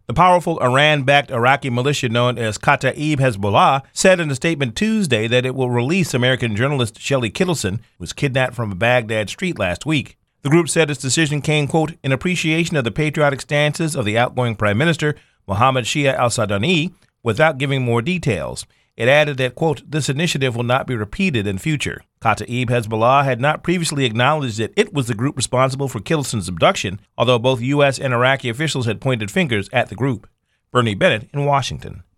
The powerful Iran-backed Iraqi militia known as Kataib Hezbollah said in a statement Tuesday that it will release American journalist Shelley Kittleson, who was kidnapped from a Baghdad street last week. The group said its decision came, quote, in appreciation of the patriotic stances of the outgoing Prime Minister, Mohammed Shia al-Sudani, without giving more details. It added that, quote, this initiative will not be repeated in future. Kataib Hezbollah had not previously acknowledged that it was the group responsible for Kittleson's abduction, although both U.S. and Iraqi officials had pointed fingers at the group. Bernie Bennett in Washington.